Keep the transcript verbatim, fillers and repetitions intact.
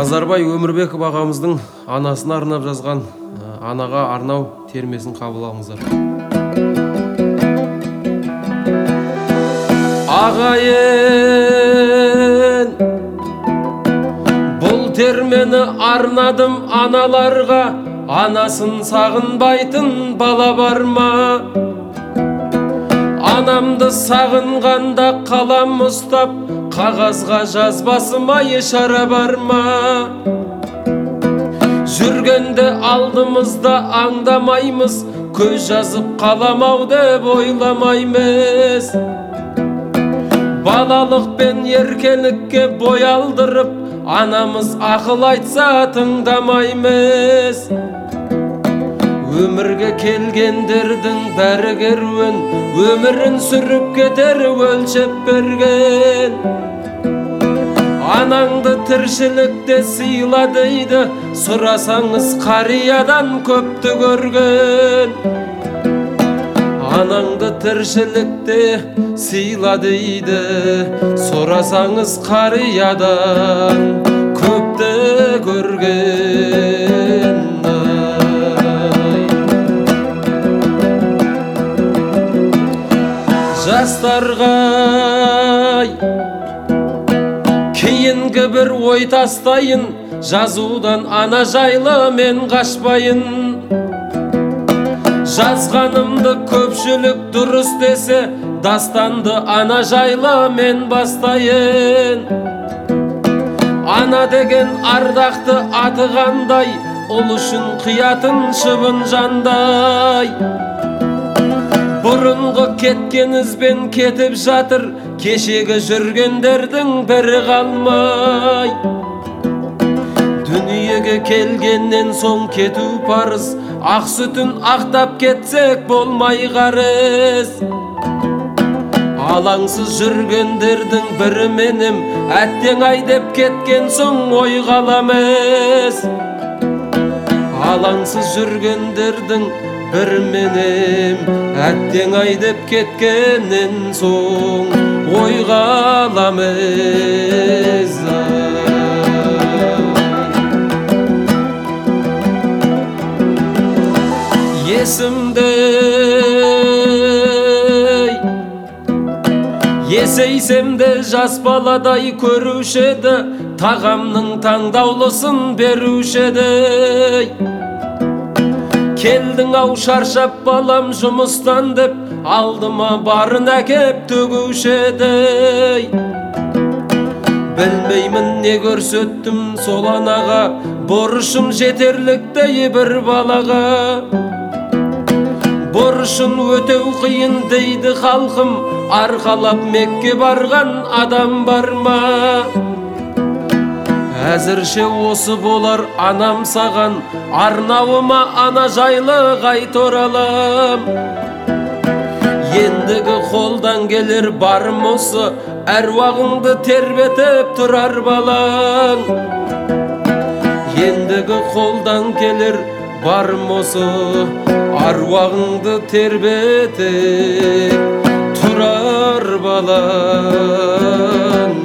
Назарбай Өмірбеков ағамыздың анасына арнап жазған анаға арнау термесін қабыл алыңыздар. Ағайын, бұл термені арнадым аналарға, анасын сағынбайтын бала бар ма? Анамды сағынғанда қалам ұстап, қағазға жазбасыма ешара бар ма? Жүргенде алдымызда аңдамаймыз, көз жазып қаламау деп ойламаймыз. Балалық пен еркелікке бой алдырып, анамыз ақыл айтса тыңдамаймыз. Өмірге келгендердің бәрі керуен, өмірін сүріп кетер өлшеп берген. Анаңды тіршілікте сыйла дейді, сұрасаңыз қариядан көпті көрген. Анаңды тіршілікте сыйла дейді, сұрасаңыз қариядан көпті көрген. Жастарға кейінгі бір ой тастайын, жазудан ана жайлы мен қашпайын. Жазғанымды көпшілік дұрыс десе, дастанды ана жайлы мен бастайын. Ана деген ардақты аты қандай, ұл үшін қиятын шыбын жандай. Бұрынғы кеткен ізбен кетіп жатыр, кешегі жүргендердің бірі қалмай. Дүниеге келгеннен соң кету парыз, ақ сүтін ақтап кетсек болмай қарыз. Алаңсыз жүргендердің бірі менім, әттең ай деп кеткен соң ой қаламыз. Алаңсыз жүргендердің бір менім, әттең ай деп кеткеннен соң ой қаламыз. Есімде есейсемде жас баладай көруші еді, тағамның таңдаулысын беруші еді. Келдің ау шаршап балам жұмыстан деп, алдыма барын әкеп төгуші еді. Білмеймін не көрсеттім сол анаға, борышым жетерліктей бір балаға. Борышын өтеу қиын дейді халқым, арқалап Мекке барған адам бар ма? Әзірше осы болар анам саған, арнауыма ана жайлы қайт оралам. Ендігі қолдан келер барым осы, әруағыңды тербетіп тұрар балаң. Ендігі қолдан келер барым осы, аруағыңды тербетіп тұрар балаң.